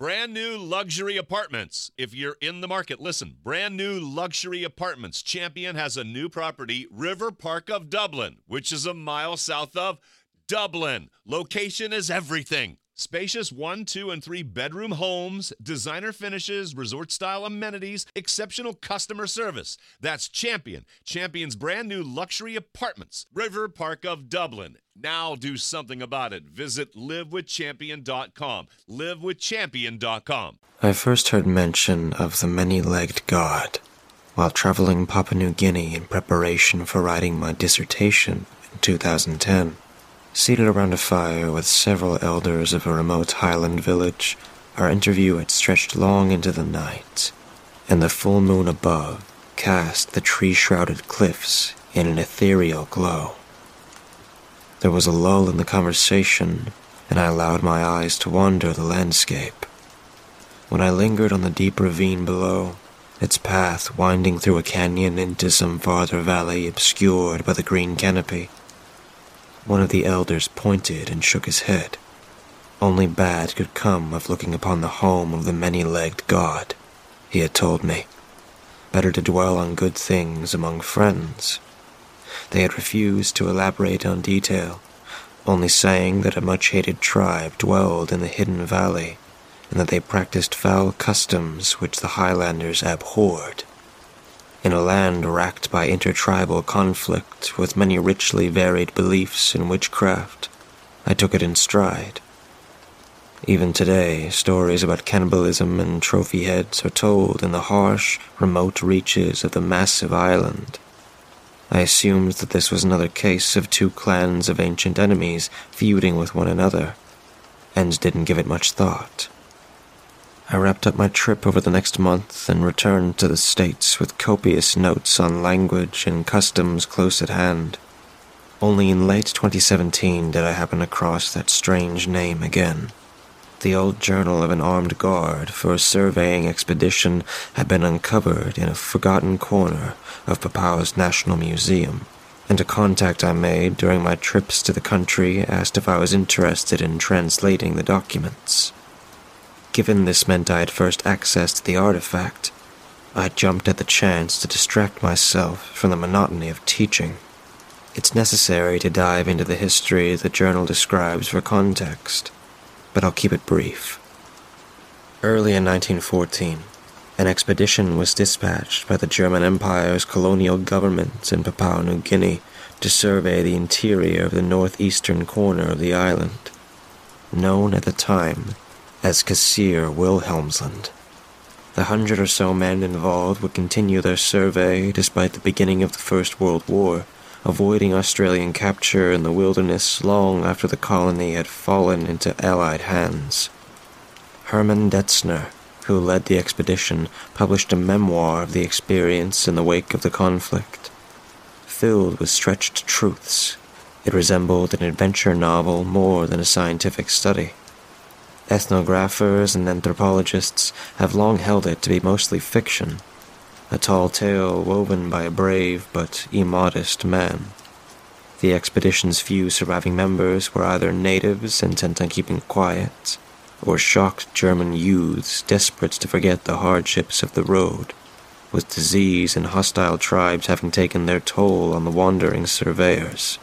Brand new luxury apartments. If you're in the market, listen. Brand new luxury apartments. Champion has a new property, River Park of Dublin, which is a mile south of Dublin. Location is everything. Spacious 1, 2, and 3 bedroom homes, designer finishes, resort-style amenities, exceptional customer service. That's Champion. Champion's brand new luxury apartments, River Park of Dublin. Now do something about it. Visit livewithchampion.com. Livewithchampion.com. I first heard mention of the many-legged god while traveling Papua New Guinea in preparation for writing my dissertation in 2010. Seated around a fire with several elders of a remote highland village, our interview had stretched long into the night, and the full moon above cast the tree-shrouded cliffs in an ethereal glow. There was a lull in the conversation, and I allowed my eyes to wander the landscape. When I lingered on the deep ravine below, its path winding through a canyon into some farther valley obscured by the green canopy, one of the elders pointed and shook his head. Only bad could come of looking upon the home of the many-legged god, he had told me. Better to dwell on good things among friends. They had refused to elaborate on detail, only saying that a much-hated tribe dwelled in the hidden valley, and that they practiced foul customs which the Highlanders abhorred. In a land racked by intertribal conflict with many richly varied beliefs in witchcraft, I took it in stride. Even today, stories about cannibalism and trophy heads are told in the harsh, remote reaches of the massive island. I assumed that this was another case of two clans of ancient enemies feuding with one another, and didn't give it much thought. I wrapped up my trip over the next month and returned to the States with copious notes on language and customs close at hand. Only in late 2017 did I happen across that strange name again. The old journal of an armed guard for a surveying expedition had been uncovered in a forgotten corner of Papaua's National Museum, and a contact I made during my trips to the country asked if I was interested in translating the documents. Given this meant I had first access to the artifact, I jumped at the chance to distract myself from the monotony of teaching. It's necessary to dive into the history the journal describes for context, but I'll keep it brief. Early in 1914, an expedition was dispatched by the German Empire's colonial government in Papua New Guinea to survey the interior of the northeastern corner of the island, known at the time as Kassir Wilhelmsland. The 100 or so men involved would continue their survey despite the beginning of the First World War, avoiding Australian capture in the wilderness long after the colony had fallen into Allied hands. Hermann Detzner, who led the expedition, published a memoir of the experience in the wake of the conflict. Filled with stretched truths, it resembled an adventure novel more than a scientific study. Ethnographers and anthropologists have long held it to be mostly fiction, a tall tale woven by a brave but immodest man. The expedition's few surviving members were either natives intent on keeping quiet, or shocked German youths desperate to forget the hardships of the road, with disease and hostile tribes having taken their toll on the wandering surveyors.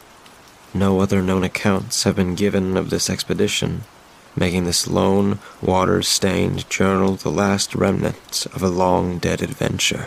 No other known accounts have been given of this expedition, making this lone, water-stained journal the last remnant of a long-dead adventure.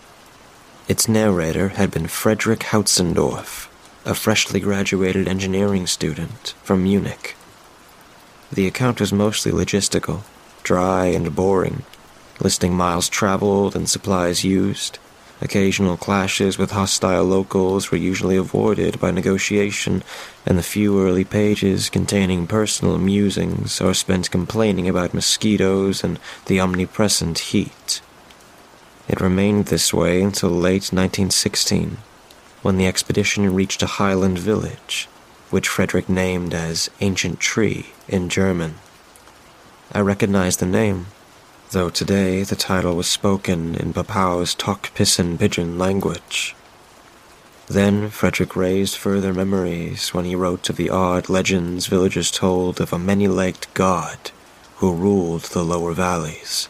Its narrator had been Friedrich Hautzendorf, a freshly graduated engineering student from Munich. The account was mostly logistical, dry and boring, listing miles traveled and supplies used. Occasional clashes with hostile locals were usually avoided by negotiation, and the few early pages containing personal musings are spent complaining about mosquitoes and the omnipresent heat. It remained this way until late 1916, when the expedition reached a highland village, which Frederick named as Ancient Tree in German. I recognized the name, though today the title was spoken in Papaua's Tok-Pisin Pidgin language. Then Frederick raised further memories when he wrote of the odd legends villagers told of a many-legged god who ruled the lower valleys.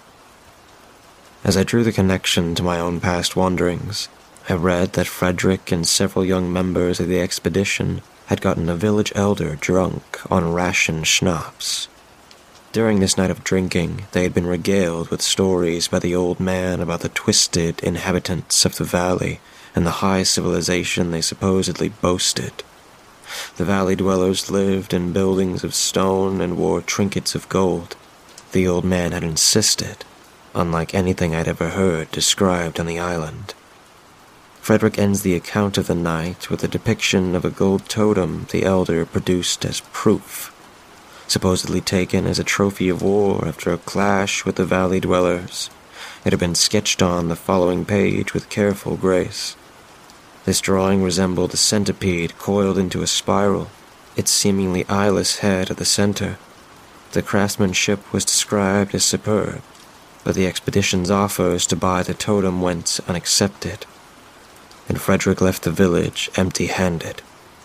As I drew the connection to my own past wanderings, I read that Frederick and several young members of the expedition had gotten a village elder drunk on ration schnapps. During this night of drinking, they had been regaled with stories by the old man about the twisted inhabitants of the valley and the high civilization they supposedly boasted. The valley dwellers lived in buildings of stone and wore trinkets of gold. The old man had insisted, unlike anything I'd ever heard described on the island. Frederick ends the account of the night with a depiction of a gold totem the elder produced as proof, supposedly taken as a trophy of war after a clash with the valley dwellers. It had been sketched on the following page with careful grace. This drawing resembled a centipede coiled into a spiral, its seemingly eyeless head at the center. The craftsmanship was described as superb, but the expedition's offers to buy the totem went unaccepted, and Frederick left the village empty-handed.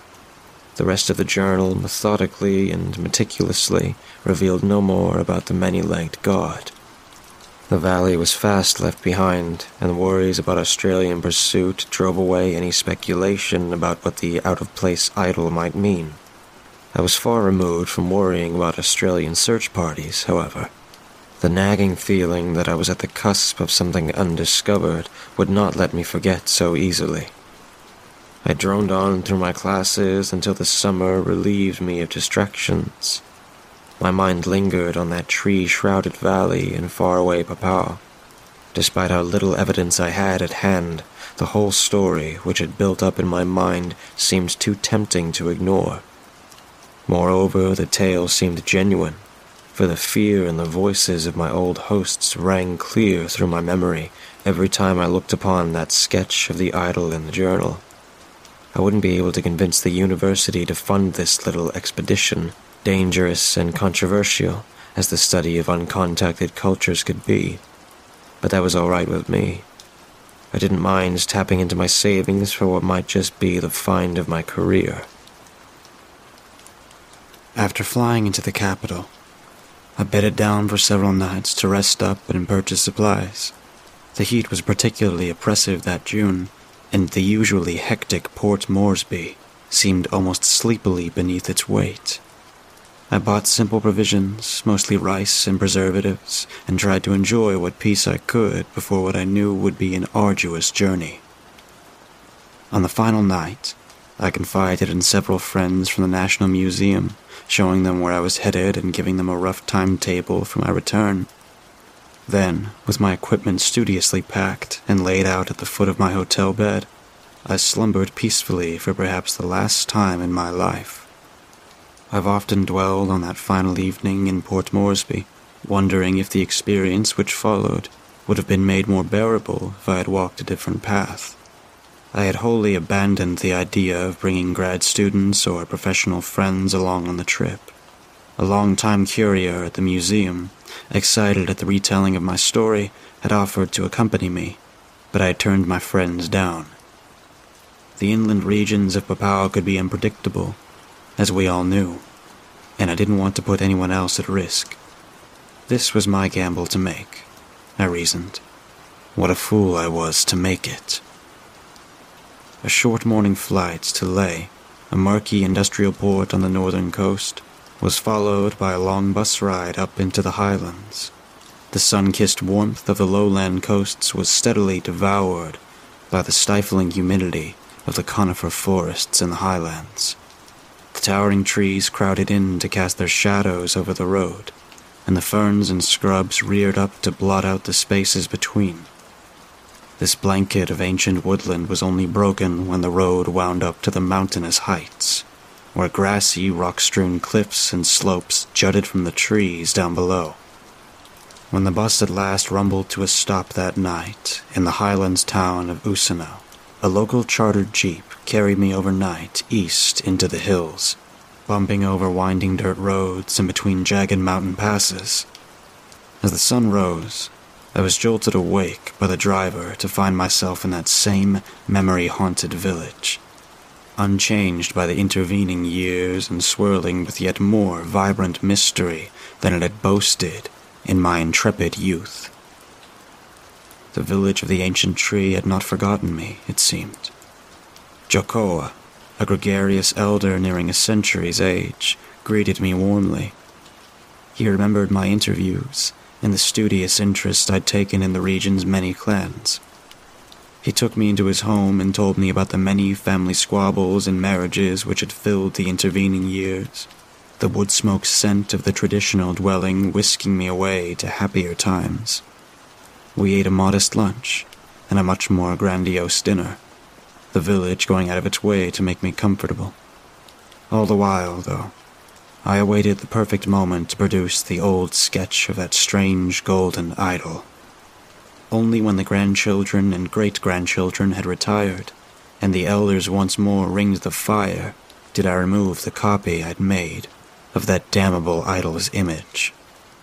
The rest of the journal methodically and meticulously revealed no more about the many-legged god. The valley was fast left behind, and worries about Australian pursuit drove away any speculation about what the out-of-place idol might mean. I was far removed from worrying about Australian search parties, however. The nagging feeling that I was at the cusp of something undiscovered would not let me forget so easily. I droned on through my classes until the summer relieved me of distractions. My mind lingered on that tree-shrouded valley in faraway Papua. Despite how little evidence I had at hand, the whole story which had built up in my mind seemed too tempting to ignore. Moreover, the tale seemed genuine, for the fear in the voices of my old hosts rang clear through my memory every time I looked upon that sketch of the idol in the journal. I wouldn't be able to convince the university to fund this little expedition, dangerous and controversial as the study of uncontacted cultures could be. But that was all right with me. I didn't mind tapping into my savings for what might just be the find of my career. After flying into the capital, I bedded down for several nights to rest up and purchase supplies. The heat was particularly oppressive that June, and the usually hectic Port Moresby seemed almost sleepily beneath its weight. I bought simple provisions, mostly rice and preservatives, and tried to enjoy what peace I could before what I knew would be an arduous journey. On the final night, I confided in several friends from the National Museum, showing them where I was headed and giving them a rough timetable for my return. Then, with my equipment studiously packed and laid out at the foot of my hotel bed, I slumbered peacefully for perhaps the last time in my life. I've often dwelled on that final evening in Port Moresby, wondering if the experience which followed would have been made more bearable if I had walked a different path. I had wholly abandoned the idea of bringing grad students or professional friends along on the trip. A long-time courier at the museum, excited at the retelling of my story, had offered to accompany me, but I had turned my friends down. The inland regions of Papua could be unpredictable, as we all knew, and I didn't want to put anyone else at risk. This was my gamble to make, I reasoned. What a fool I was to make it. A short morning flight to Leh, a murky industrial port on the northern coast, was followed by a long bus ride up into the highlands. The sun-kissed warmth of the lowland coasts was steadily devoured by the stifling humidity of the conifer forests in the highlands. The towering trees crowded in to cast their shadows over the road, and the ferns and scrubs reared up to blot out the spaces between. This blanket of ancient woodland was only broken when the road wound up to the mountainous heights, where grassy, rock-strewn cliffs and slopes jutted from the trees down below. When the bus at last rumbled to a stop that night in the highlands town of Usano, a local chartered jeep carried me overnight east into the hills, bumping over winding dirt roads and between jagged mountain passes. As the sun rose, I was jolted awake by the driver to find myself in that same memory-haunted village, unchanged by the intervening years and swirling with yet more vibrant mystery than it had boasted in my intrepid youth. The village of the ancient tree had not forgotten me, it seemed. Jokoa, a gregarious elder nearing a century's age, greeted me warmly. He remembered my interviews and the studious interest I'd taken in the region's many clans. He took me into his home and told me about the many family squabbles and marriages which had filled the intervening years, the wood smoke scent of the traditional dwelling whisking me away to happier times. We ate a modest lunch and a much more grandiose dinner, the village going out of its way to make me comfortable. All the while, though, I awaited the perfect moment to produce the old sketch of that strange golden idol. Only when the grandchildren and great-grandchildren had retired, and the elders once more ringed the fire, did I remove the copy I'd made of that damnable idol's image.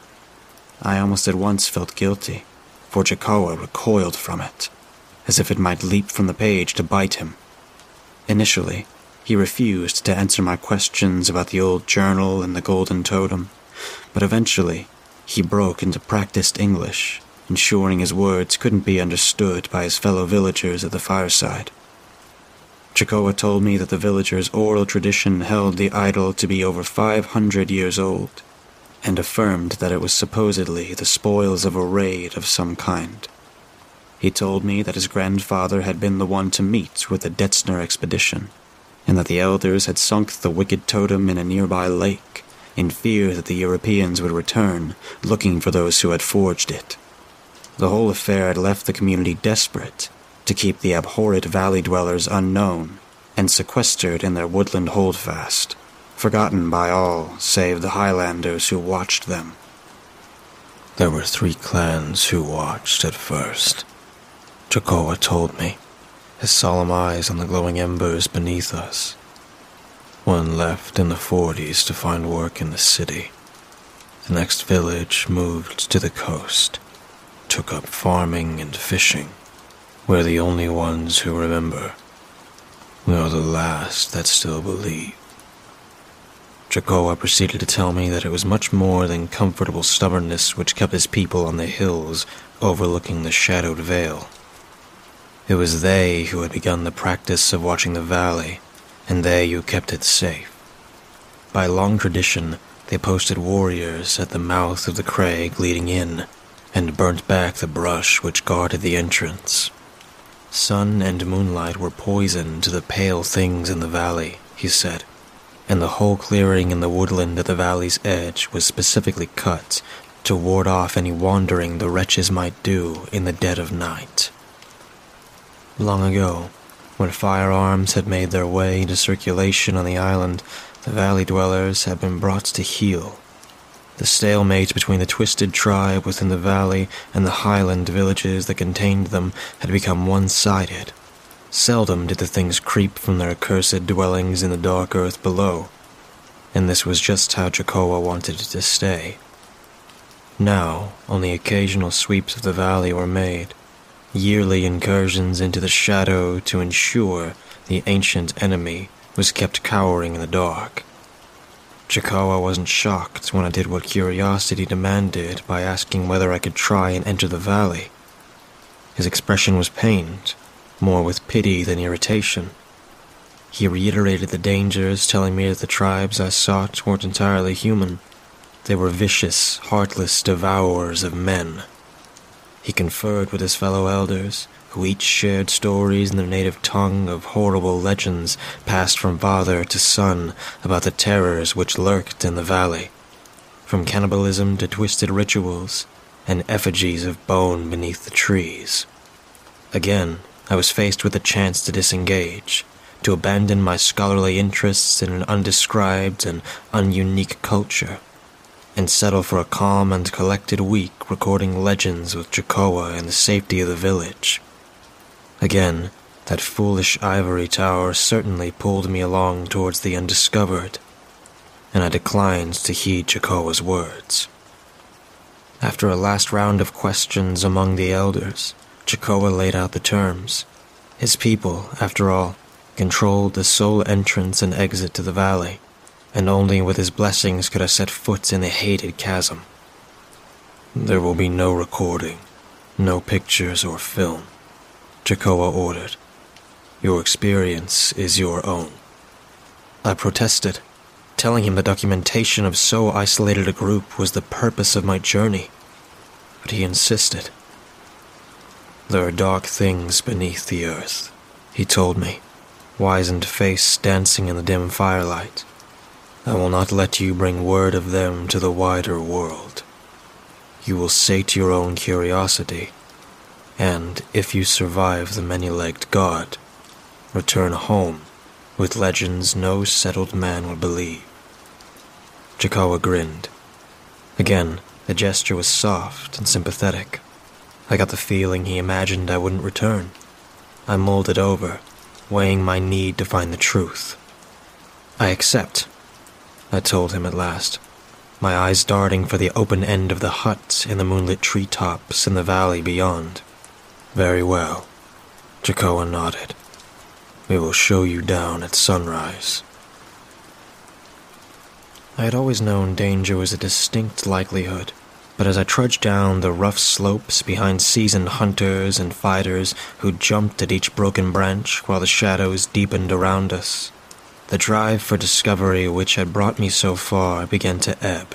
I almost at once felt guilty, for Jokoa recoiled from it, as if it might leap from the page to bite him. Initially, he refused to answer my questions about the old journal and the golden totem, but eventually he broke into practiced English, ensuring his words couldn't be understood by his fellow villagers at the fireside. Jokoa told me that the villagers' oral tradition held the idol to be over 500 years old, and affirmed that it was supposedly the spoils of a raid of some kind. He told me that his grandfather had been the one to meet with the Detzner expedition, and that the elders had sunk the wicked totem in a nearby lake, in fear that the Europeans would return, looking for those who had forged it. The whole affair had left the community desperate to keep the abhorred valley dwellers unknown and sequestered in their woodland holdfast, forgotten by all save the Highlanders who watched them. There were 3 clans who watched at first, Jokoa told me, his solemn eyes on the glowing embers beneath us. One left in the 40s to find work in the city. The next village moved to the coast, took up farming and fishing. We're the only ones who remember. We are the last that still believe. Jokoa proceeded to tell me that it was much more than comfortable stubbornness which kept his people on the hills overlooking the shadowed vale. It was they who had begun the practice of watching the valley, and they who kept it safe. By long tradition, they posted warriors at the mouth of the crag leading in, and burnt back the brush which guarded the entrance. Sun and moonlight were poison to the pale things in the valley, he said, and the whole clearing in the woodland at the valley's edge was specifically cut to ward off any wandering the wretches might do in the dead of night. Long ago, when firearms had made their way into circulation on the island, the valley dwellers had been brought to heel. The stalemate between the twisted tribe within the valley and the highland villages that contained them had become one-sided. Seldom did the things creep from their accursed dwellings in the dark earth below, and this was just how Jokoa wanted it to stay. Now, only occasional sweeps of the valley were made, yearly incursions into the shadow to ensure the ancient enemy was kept cowering in the dark. Jokoa wasn't shocked when I did what curiosity demanded by asking whether I could try and enter the valley. His expression was pained, more with pity than irritation. He reiterated the dangers, telling me that the tribes I sought weren't entirely human. They were vicious, heartless devourers of men. He conferred with his fellow elders, who each shared stories in their native tongue of horrible legends passed from father to son about the terrors which lurked in the valley, from cannibalism to twisted rituals and effigies of bone beneath the trees. Again, I was faced with the chance to disengage, to abandon my scholarly interests in an undescribed and ununique culture, and settle for a calm and collected week recording legends with Jokoa in the safety of the village. Again, that foolish ivory tower certainly pulled me along towards the undiscovered, and I declined to heed Jokoa's words. After a last round of questions among the elders, Jokoa laid out the terms. His people, after all, controlled the sole entrance and exit to the valley, and only with his blessings could I set foot in the hated chasm. "There will be no recording, no pictures or film," Jacoa ordered. "Your experience is your own." I protested, telling him the documentation of so isolated a group was the purpose of my journey, but he insisted. "There are dark things beneath the earth," he told me, wizened face dancing in the dim firelight. "I will not let you bring word of them to the wider world. You will sate your own curiosity, and if you survive the many-legged god, return home with legends no settled man will believe." Jacoa grinned. Again, the gesture was soft and sympathetic. I got the feeling he imagined I wouldn't return. I mulled it over, weighing my need to find the truth. "I accept," I told him at last, my eyes darting for the open end of the hut in the moonlit treetops in the valley beyond. "Very well," Jacoa nodded. "We will show you down at sunrise." I had always known danger was a distinct likelihood, but as I trudged down the rough slopes behind seasoned hunters and fighters who jumped at each broken branch while the shadows deepened around us, the drive for discovery which had brought me so far began to ebb.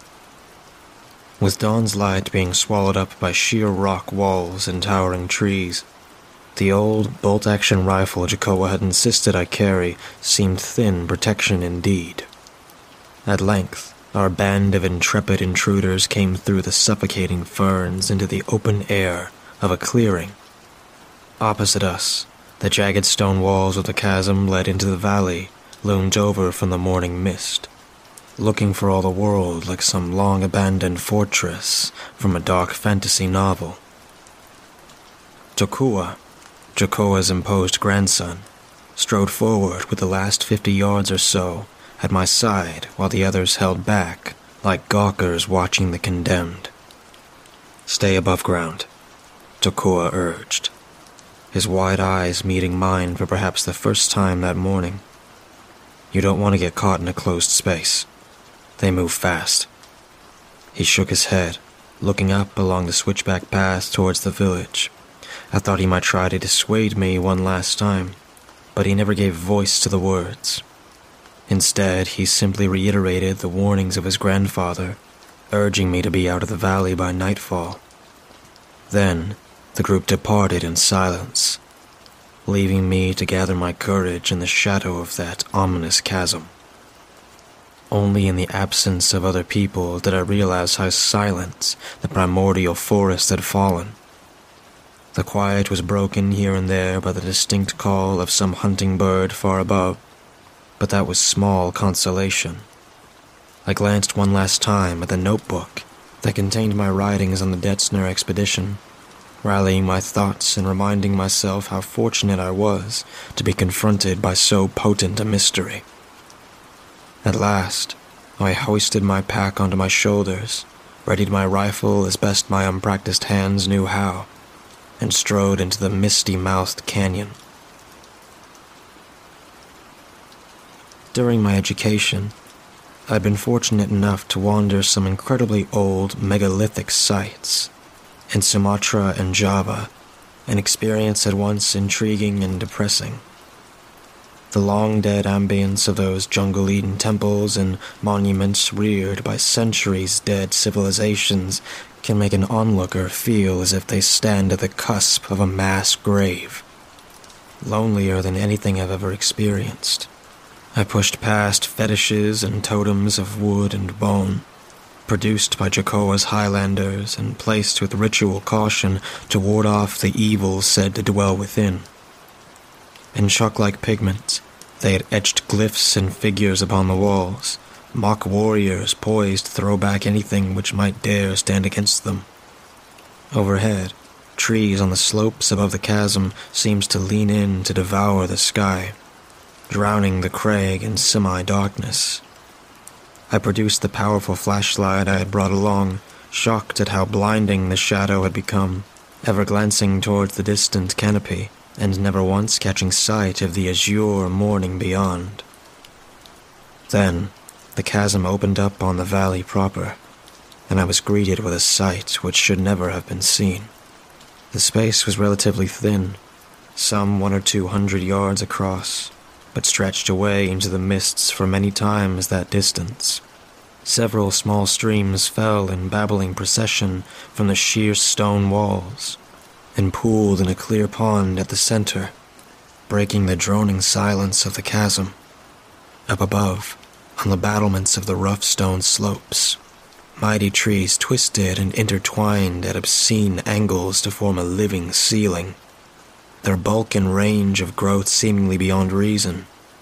With dawn's light being swallowed up by sheer rock walls and towering trees, the old bolt-action rifle Jacoa had insisted I carry seemed thin protection indeed. At length, our band of intrepid intruders came through the suffocating ferns into the open air of a clearing. Opposite us, the jagged stone walls of the chasm led into the valley, loomed over from the morning mist, looking for all the world like some long-abandoned fortress from a dark fantasy novel. Tokua, Jacoa's imposed grandson, strode forward with the last 50 yards or so at my side while the others held back like gawkers watching the condemned. "Stay above ground," Tokua urged, his wide eyes meeting mine for perhaps the first time that morning. "You don't want to get caught in a closed space. They move fast." He shook his head, looking up along the switchback path towards the village. I thought he might try to dissuade me one last time, but he never gave voice to the words. Instead, he simply reiterated the warnings of his grandfather, urging me to be out of the valley by nightfall. Then, the group departed in silence, leaving me to gather my courage in the shadow of that ominous chasm. Only in the absence of other people did I realize how silent the primordial forest had fallen. The quiet was broken here and there by the distinct call of some hunting bird far above, but that was small consolation. I glanced one last time at the notebook that contained my writings on the Detzner expedition, rallying my thoughts and reminding myself how fortunate I was to be confronted by so potent a mystery. At last, I hoisted my pack onto my shoulders, readied my rifle as best my unpracticed hands knew how, and strode into the misty-mouthed canyon. During my education, I'd been fortunate enough to wander some incredibly old megalithic sites in Sumatra and Java, an experience at once intriguing and depressing. The long-dead ambience of those jungle-eaten temples and monuments reared by centuries-dead civilizations can make an onlooker feel as if they stand at the cusp of a mass grave. Lonelier than anything I've ever experienced. I pushed past fetishes and totems of wood and bone, produced by Jacoa's Highlanders and placed with ritual caution to ward off the evil said to dwell within. In chalk-like pigment, they had etched glyphs and figures upon the walls, mock warriors poised to throw back anything which might dare stand against them. Overhead, trees on the slopes above the chasm seemed to lean in to devour the sky, drowning the crag in semi-darkness. I produced the powerful flashlight I had brought along, shocked at how blinding the shadow had become, ever glancing towards the distant canopy, and never once catching sight of the azure morning beyond. Then, the chasm opened up on the valley proper, and I was greeted with a sight which should never have been seen. The space was relatively thin, some 100 or 200 yards across, but stretched away into the mists for many times that distance. Several small streams fell in babbling procession from the sheer stone walls, and pooled in a clear pond at the center, breaking the droning silence of the chasm. Up above, on the battlements of the rough stone slopes, mighty trees twisted and intertwined at obscene angles to form a living ceiling, their bulk and range of growth seemingly beyond reason.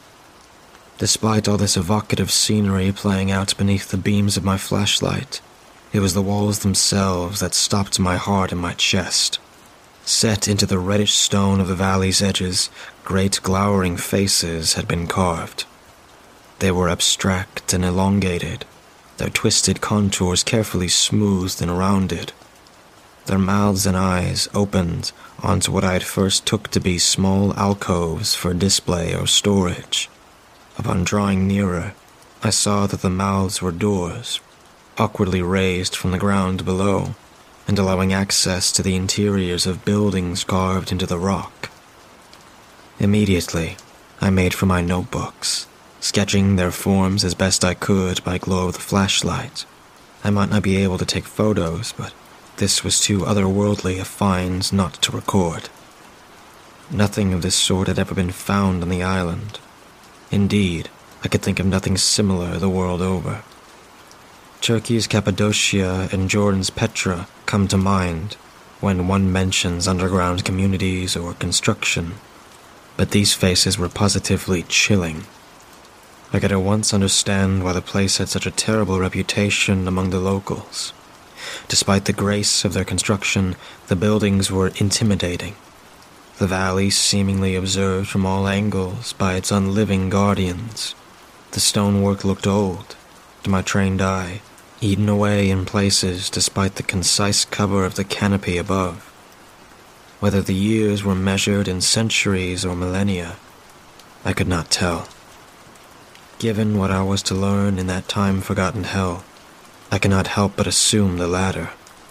Despite all this evocative scenery playing out beneath the beams of my flashlight, it was the walls themselves that stopped my heart in my chest. Set into the reddish stone of the valley's edges, great glowering faces had been carved. They were abstract and elongated, their twisted contours carefully smoothed and rounded. Their mouths and eyes opened onto what I at first took to be small alcoves for display or storage. Upon drawing nearer, I saw that the mouths were doors, awkwardly raised from the ground below, and allowing access to the interiors of buildings carved into the rock. Immediately, I made for my notebooks, sketching their forms as best I could by glow of the flashlight. I might not be able to take photos, but this was too otherworldly a find not to record. Nothing of this sort had ever been found on the island. Indeed, I could think of nothing similar the world over. Turkey's Cappadocia and Jordan's Petra come to mind when one mentions underground communities or construction, but these faces were positively chilling. I could at once understand why the place had such a terrible reputation among the locals. Despite the grace of their construction, the buildings were intimidating. The valley seemingly observed from all angles by its unliving guardians. The stonework looked old, to my trained eye, eaten away in places despite the concise cover of the canopy above. Whether the years were measured in centuries or millennia, I could not tell. Given what I was to learn in that time-forgotten hell, I cannot help but assume the latter.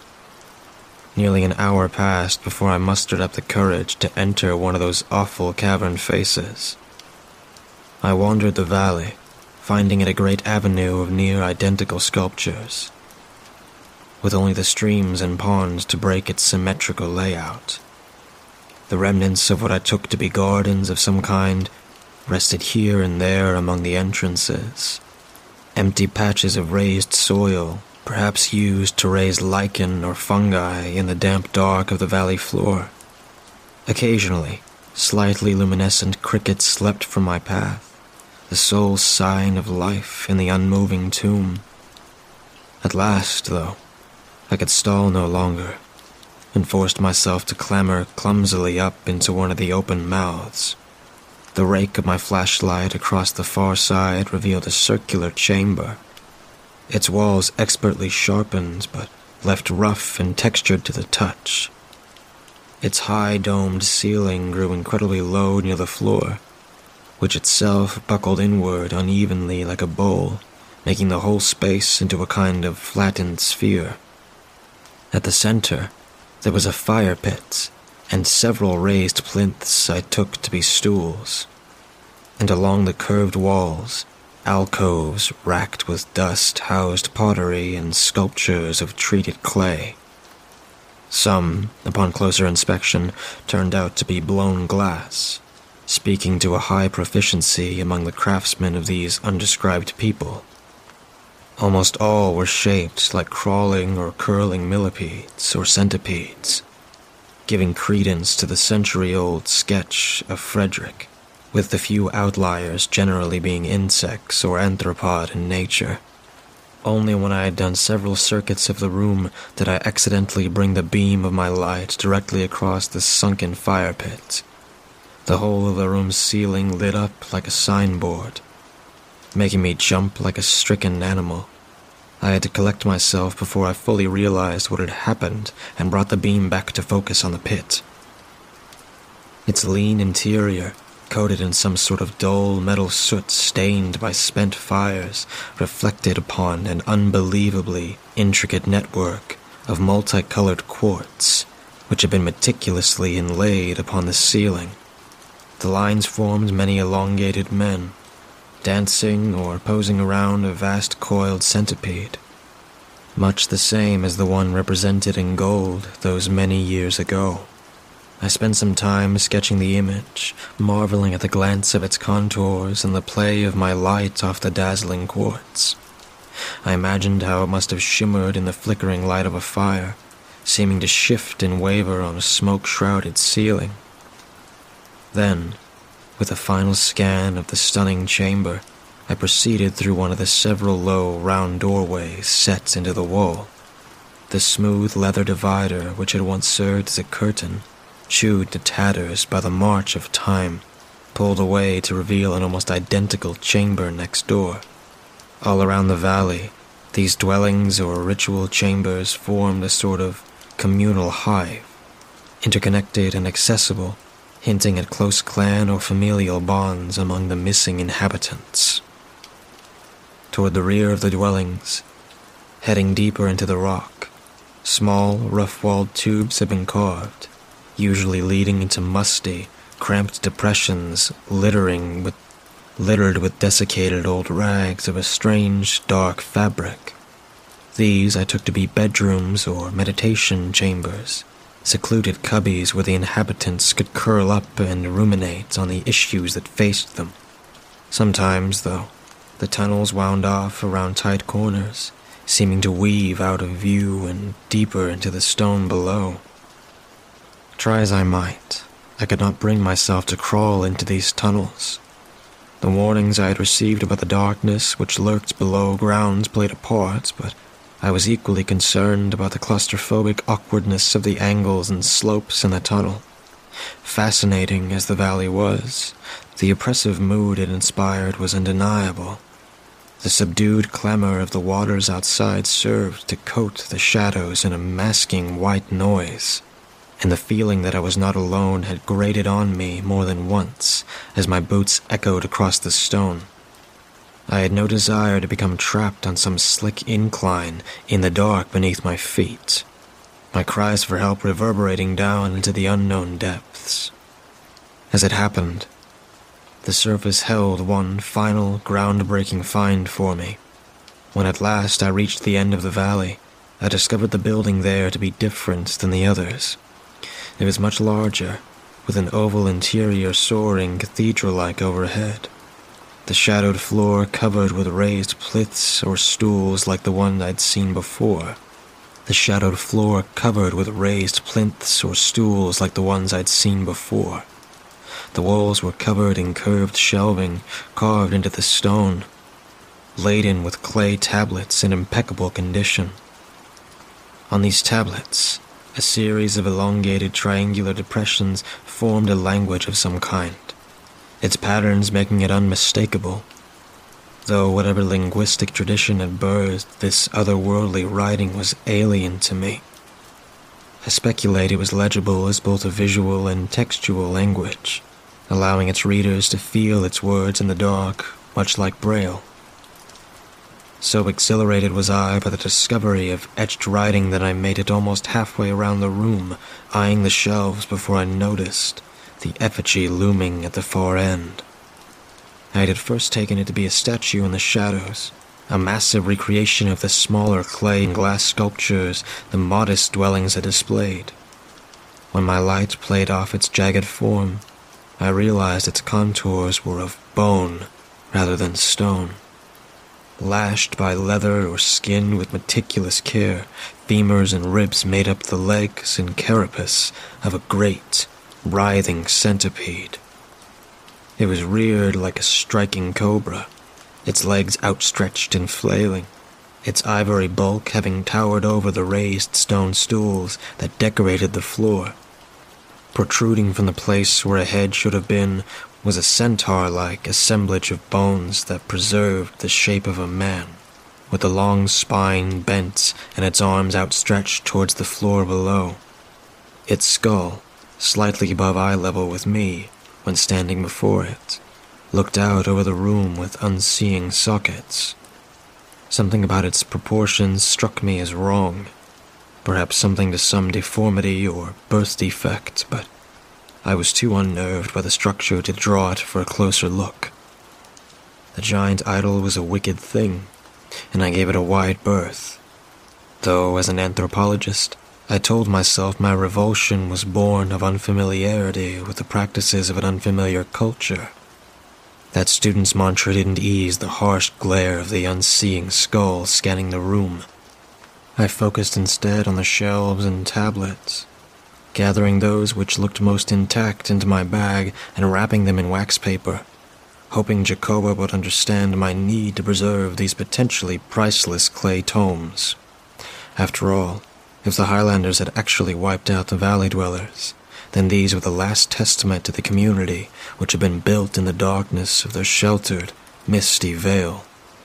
Nearly an hour passed before I mustered up the courage to enter one of those awful cavern faces. I wandered the valley, finding it a great avenue of near-identical sculptures, with only the streams and ponds to break its symmetrical layout. The remnants of what I took to be gardens of some kind rested here and there among the entrances. Empty patches of raised soil, perhaps used to raise lichen or fungi in the damp dark of the valley floor. Occasionally, slightly luminescent crickets slept from my path, the sole sign of life in the unmoving tomb. At last, though, I could stall no longer, and forced myself to clamber clumsily up into one of the open mouths. The rake of my flashlight across the far side revealed a circular chamber, its walls expertly sharpened but left rough and textured to the touch. Its high domed ceiling grew incredibly low near the floor, which itself buckled inward unevenly like a bowl, making the whole space into a kind of flattened sphere. At the center, there was a fire pit, and several raised plinths I took to be stools. And along the curved walls, alcoves racked with dust housed pottery and sculptures of treated clay. Some, upon closer inspection, turned out to be blown glass, speaking to a high proficiency among the craftsmen of these undescribed people. Almost all were shaped like crawling or curling millipedes or centipedes, giving credence to the century-old sketch of Frederick, with the few outliers generally being insects or arthropod in nature. Only when I had done several circuits of the room did I accidentally bring the beam of my light directly across the sunken fire pit. The whole of the room's ceiling lit up like a signboard, making me jump like a stricken animal. I had to collect myself before I fully realized what had happened and brought the beam back to focus on the pit. Its lean interior, coated in some sort of dull metal soot stained by spent fires, reflected upon an unbelievably intricate network of multicolored quartz, which had been meticulously inlaid upon the ceiling. The lines formed many elongated men, dancing or posing around a vast coiled centipede, much the same as the one represented in gold those many years ago. I spent some time sketching the image, marveling at the glance of its contours and the play of my light off the dazzling quartz. I imagined how it must have shimmered in the flickering light of a fire, seeming to shift and waver on a smoke-shrouded ceiling. Then, with a final scan of the stunning chamber, I proceeded through one of the several low, round doorways set into the wall. The smooth leather divider, which had once served as a curtain, chewed to tatters by the march of time, pulled away to reveal an almost identical chamber next door. All around the valley, these dwellings or ritual chambers formed a sort of communal hive, interconnected and accessible, hinting at close clan or familial bonds among the missing inhabitants. Toward the rear of the dwellings, heading deeper into the rock, small, rough-walled tubes had been carved, usually leading into musty, cramped depressions littered with desiccated old rags of a strange, dark fabric. These I took to be bedrooms or meditation chambers, secluded cubbies where the inhabitants could curl up and ruminate on the issues that faced them. Sometimes, though, the tunnels wound off around tight corners, seeming to weave out of view and deeper into the stone below. Try as I might, I could not bring myself to crawl into these tunnels. The warnings I had received about the darkness which lurked below ground played a part, but I was equally concerned about the claustrophobic awkwardness of the angles and slopes in the tunnel. Fascinating as the valley was, the oppressive mood it inspired was undeniable. The subdued clamor of the waters outside served to coat the shadows in a masking white noise, and the feeling that I was not alone had grated on me more than once as my boots echoed across the stone. I had no desire to become trapped on some slick incline in the dark beneath my feet, my cries for help reverberating down into the unknown depths. As it happened, the surface held one final, groundbreaking find for me. When at last I reached the end of the valley, I discovered the building there to be different than the others. It was much larger, with an oval interior soaring cathedral-like overhead. The shadowed floor covered with raised plinths or stools like the one I'd seen before. The shadowed floor covered with raised plinths or stools like the ones I'd seen before. The walls were covered in curved shelving carved into the stone, laden with clay tablets in impeccable condition. On these tablets, a series of elongated triangular depressions formed a language of some kind, its patterns making it unmistakable, though whatever linguistic tradition had birthed this otherworldly writing was alien to me. I speculate it was legible as both a visual and textual language, allowing its readers to feel its words in the dark, much like Braille. So exhilarated was I by the discovery of etched writing that I made it almost halfway around the room, eyeing the shelves before I noticed the effigy looming at the far end. I had at first taken it to be a statue in the shadows, a massive recreation of the smaller clay and glass sculptures the modest dwellings had displayed. When my light played off its jagged form, I realized its contours were of bone rather than stone. Lashed by leather or skin with meticulous care, femurs and ribs made up the legs and carapace of a great, writhing centipede. It was reared like a striking cobra, its legs outstretched and flailing, its ivory bulk having towered over the raised stone stools that decorated the floor. Protruding from the place where a head should have been was a centaur-like assemblage of bones that preserved the shape of a man, with the long spine bent and its arms outstretched towards the floor below. Its skull, slightly above eye level with me, when standing before it, looked out over the room with unseeing sockets. Something about its proportions struck me as wrong, perhaps something to some deformity or birth defect, but I was too unnerved by the structure to draw it for a closer look. The giant idol was a wicked thing, and I gave it a wide berth, though as an anthropologist, I told myself my revulsion was born of unfamiliarity with the practices of an unfamiliar culture. That student's mantra didn't ease the harsh glare of the unseeing skull scanning the room. I focused instead on the shelves and tablets, gathering those which looked most intact into my bag and wrapping them in wax paper, hoping Jacoba would understand my need to preserve these potentially priceless clay tomes. After all, if the Highlanders had actually wiped out the valley dwellers, then these were the last testament to the community which had been built in the darkness of their sheltered, misty vale.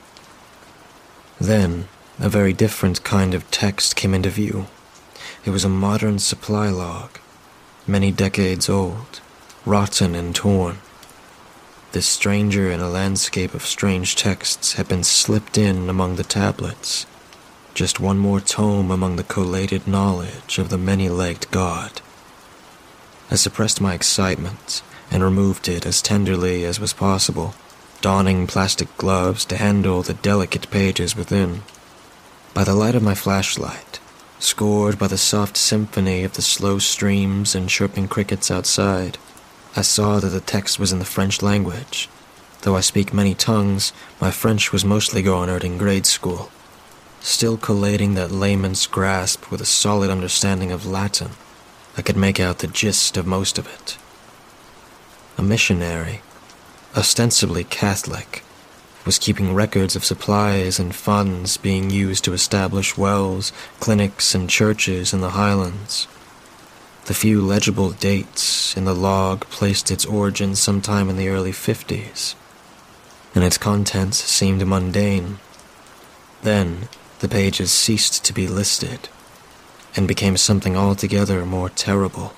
Then, a very different kind of text came into view. It was a modern supply log, many decades old, rotten and torn. This stranger in a landscape of strange texts had been slipped in among the tablets, just one more tome among the collated knowledge of the many-legged god. I suppressed my excitement and removed it as tenderly as was possible, donning plastic gloves to handle the delicate pages within. By the light of my flashlight, scored by the soft symphony of the slow streams and chirping crickets outside, I saw that the text was in the French language. Though I speak many tongues, my French was mostly garnered in grade school. Still collating that layman's grasp with a solid understanding of Latin, I could make out the gist of most of it. A missionary, ostensibly Catholic, was keeping records of supplies and funds being used to establish wells, clinics, and churches in the Highlands. The few legible dates in the log placed its origin sometime in the early 50s, and its contents seemed mundane. Then, the pages ceased to be listed, and became something altogether more terrible.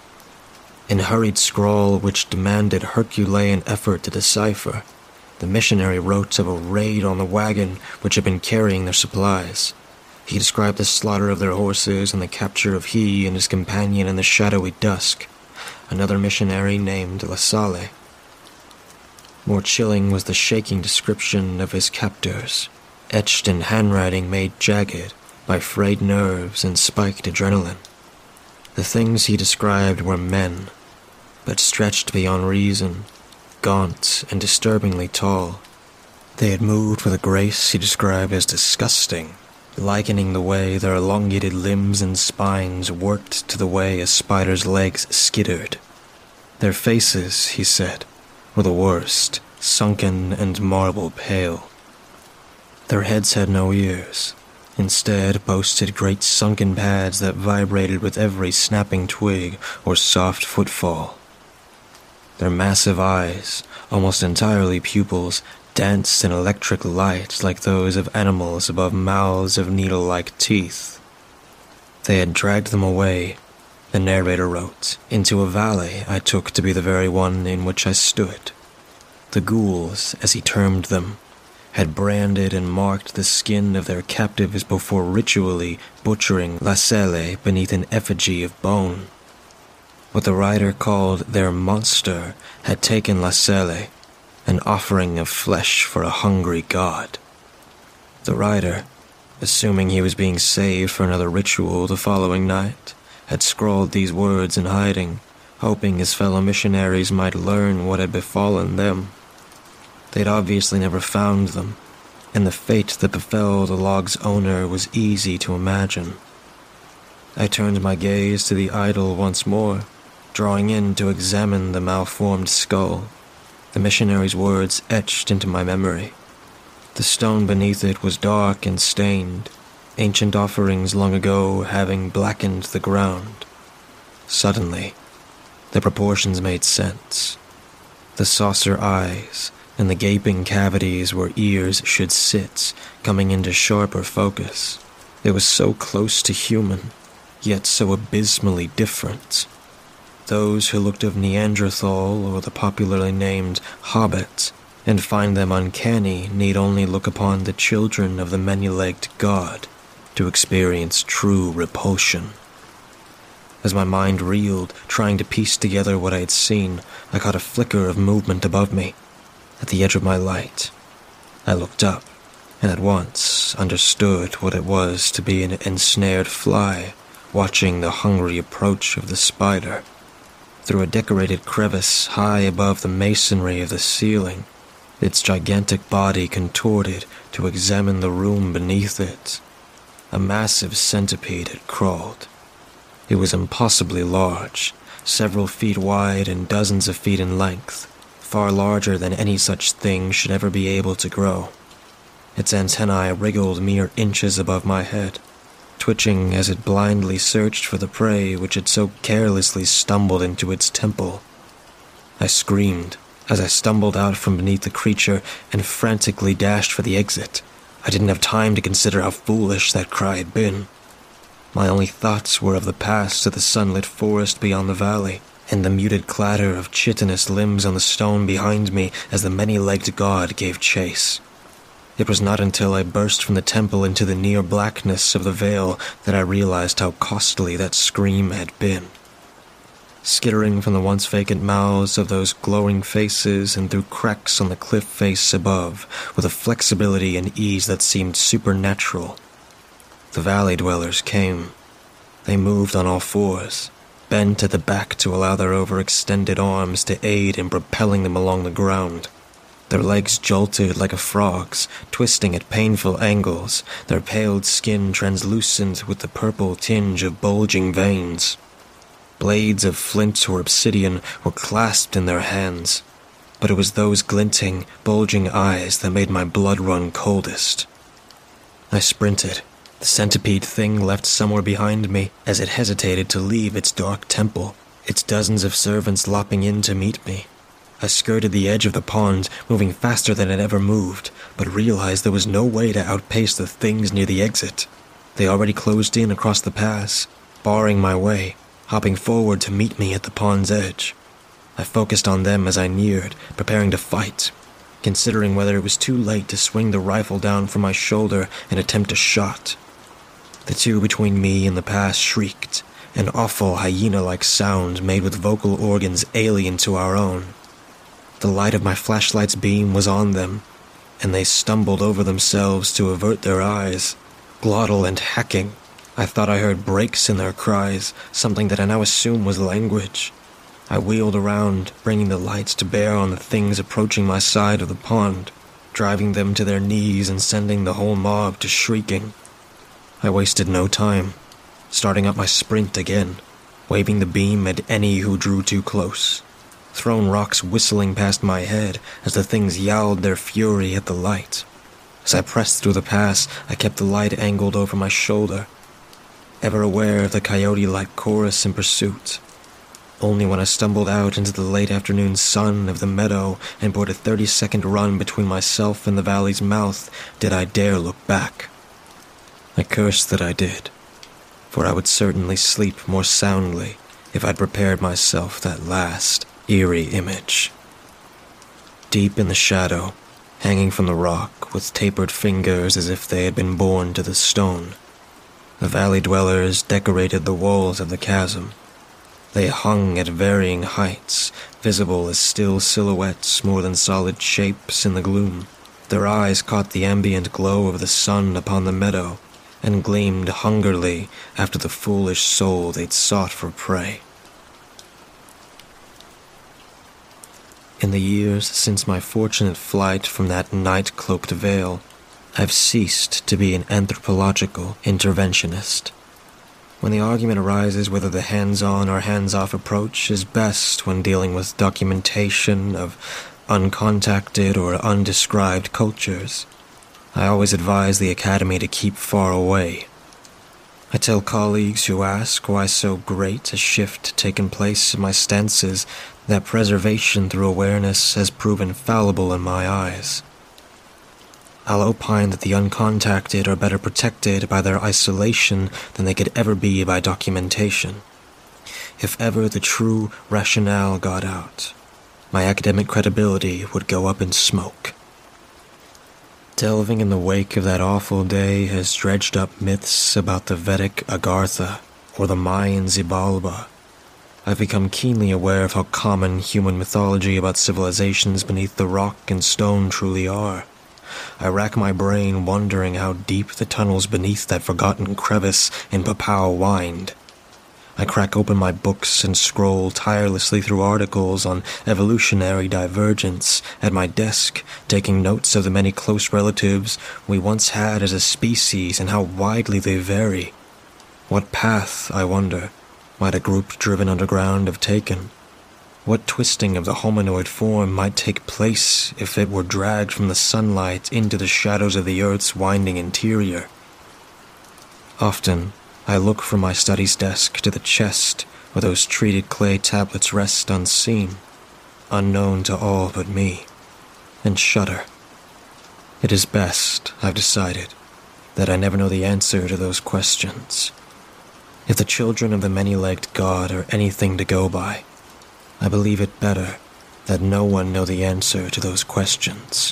In hurried scrawl which demanded Herculean effort to decipher, the missionary wrote of a raid on the wagon which had been carrying their supplies. He described the slaughter of their horses and the capture of he and his companion in the shadowy dusk, another missionary named La Salle. More chilling was the shaking description of his captors, etched in handwriting made jagged by frayed nerves and spiked adrenaline. The things he described were men, but stretched beyond reason, gaunt and disturbingly tall. They had moved with a grace he described as disgusting, likening the way their elongated limbs and spines worked to the way a spider's legs skittered. Their faces, he said, were the worst, sunken and marble pale. Their heads had no ears, instead boasted great sunken pads that vibrated with every snapping twig or soft footfall. Their massive eyes, almost entirely pupils, danced in electric light like those of animals above mouths of needle-like teeth. They had dragged them away, the narrator wrote, into a valley I took to be the very one in which I stood. The ghouls, as he termed them, had branded and marked the skin of their captives before ritually butchering La Salle beneath an effigy of bone. What the writer called their monster had taken La Salle, an offering of flesh for a hungry god. The writer, assuming he was being saved for another ritual the following night, had scrawled these words in hiding, hoping his fellow missionaries might learn what had befallen them. They'd obviously never found them, and the fate that befell the log's owner was easy to imagine. I turned my gaze to the idol once more, drawing in to examine the malformed skull, the missionary's words etched into my memory. The stone beneath it was dark and stained, ancient offerings long ago having blackened the ground. Suddenly, the proportions made sense. The saucer eyes and the gaping cavities where ears should sit, coming into sharper focus. It was so close to human, yet so abysmally different. those who looked of Neanderthal or the popularly named Hobbit, and find them uncanny need only look upon the children of the many-legged god to experience true repulsion. As my mind reeled, trying to piece together what I had seen, I caught a flicker of movement above me. At the edge of my light, I looked up, and at once understood what it was to be an ensnared fly, watching the hungry approach of the spider. Through a decorated crevice high above the masonry of the ceiling, its gigantic body contorted to examine the room beneath it. A massive centipede had crawled. It was impossibly large, several feet wide and dozens of feet in length, far larger than any such thing should ever be able to grow. Its antennae wriggled mere inches above my head, twitching as it blindly searched for the prey which had so carelessly stumbled into its temple. I screamed as I stumbled out from beneath the creature and frantically dashed for the exit. I didn't have time to consider how foolish that cry had been. My only thoughts were of the pass to the sunlit forest beyond the valley, and the muted clatter of chitinous limbs on the stone behind me as the many-legged god gave chase. It was not until I burst from the temple into the near blackness of the vale that I realized how costly that scream had been. Skittering from the once vacant mouths of those glowing faces and through cracks on the cliff face above, with a flexibility and ease that seemed supernatural, the valley dwellers came. They moved on all fours, bent at the back to allow their overextended arms to aid in propelling them along the ground. Their legs jolted like a frog's, twisting at painful angles, their paled skin translucent with the purple tinge of bulging veins. Blades of flint or obsidian were clasped in their hands, but it was those glinting, bulging eyes that made my blood run coldest. I sprinted, the centipede thing left somewhere behind me as it hesitated to leave its dark temple, its dozens of servants lopping in to meet me. I skirted the edge of the pond, moving faster than it ever moved, but realized there was no way to outpace the things near the exit. They already closed in across the pass, barring my way, hopping forward to meet me at the pond's edge. I focused on them as I neared, preparing to fight, considering whether it was too late to swing the rifle down from my shoulder and attempt a shot. The two between me and the pass shrieked, an awful hyena-like sound made with vocal organs alien to our own. The light of my flashlight's beam was on them, and they stumbled over themselves to avert their eyes, glottal and hacking. I thought I heard breaks in their cries, something that I now assume was language. I wheeled around, bringing the lights to bear on the things approaching my side of the pond, driving them to their knees and sending the whole mob to shrieking. I wasted no time, starting up my sprint again, waving the beam at any who drew too close. Thrown rocks whistling past my head as the things yowled their fury at the light. As I pressed through the pass, I kept the light angled over my shoulder, ever aware of the coyote-like chorus in pursuit. Only when I stumbled out into the late afternoon sun of the meadow and poured a 30-second run between myself and the valley's mouth did I dare look back. I cursed that I did, for I would certainly sleep more soundly if I'd prepared myself that last eerie image. Deep in the shadow, hanging from the rock with tapered fingers as if they had been born to the stone, the valley dwellers decorated the walls of the chasm. They hung at varying heights, visible as still silhouettes more than solid shapes in the gloom. Their eyes caught the ambient glow of the sun upon the meadow, and gleamed hungrily after the foolish soul they'd sought for prey. In the years since my fortunate flight from that night-cloaked vale, I've ceased to be an anthropological interventionist. When the argument arises whether the hands-on or hands-off approach is best when dealing with documentation of uncontacted or undescribed cultures, I always advise the Academy to keep far away. I tell colleagues who ask why so great a shift taken place in my stances that preservation through awareness has proven fallible in my eyes. I'll opine that the uncontacted are better protected by their isolation than they could ever be by documentation. If ever the true rationale got out, my academic credibility would go up in smoke. Delving in the wake of that awful day has dredged up myths about the Vedic Agartha or the Mayan Xibalba. I've become keenly aware of how common human mythology about civilizations beneath the rock and stone truly are. I rack my brain wondering how deep the tunnels beneath that forgotten crevice in Papau wind. I crack open my books and scroll tirelessly through articles on evolutionary divergence at my desk, taking notes of the many close relatives we once had as a species and how widely they vary. What path, I wonder, might a group driven underground have taken? What twisting of the hominoid form might take place if it were dragged from the sunlight into the shadows of the Earth's winding interior? Often, I look from my study's desk to the chest where those treated clay tablets rest unseen, unknown to all but me, and shudder. It is best, I've decided, that I never know the answer to those questions. If the children of the many-legged god are anything to go by, I believe it better that no one know the answer to those questions.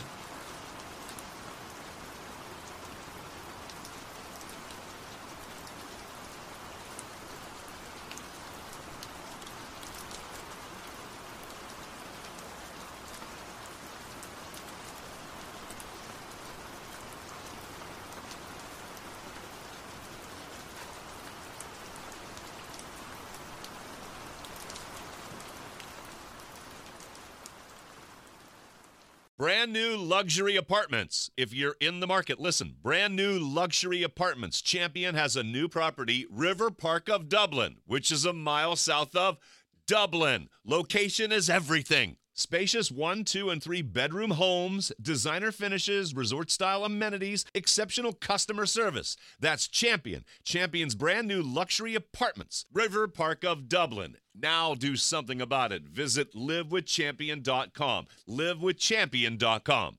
Brand new luxury apartments. If you're in the market, listen. Brand new luxury apartments. Champion has a new property, River Park of Dublin, which is a mile south of Dublin. Location is everything. Spacious 1, 2, and 3 bedroom homes, designer finishes, resort-style amenities, exceptional customer service. That's Champion. Champion's brand new luxury apartments, River Park of Dublin. Now do something about it. Visit livewithchampion.com. livewithchampion.com.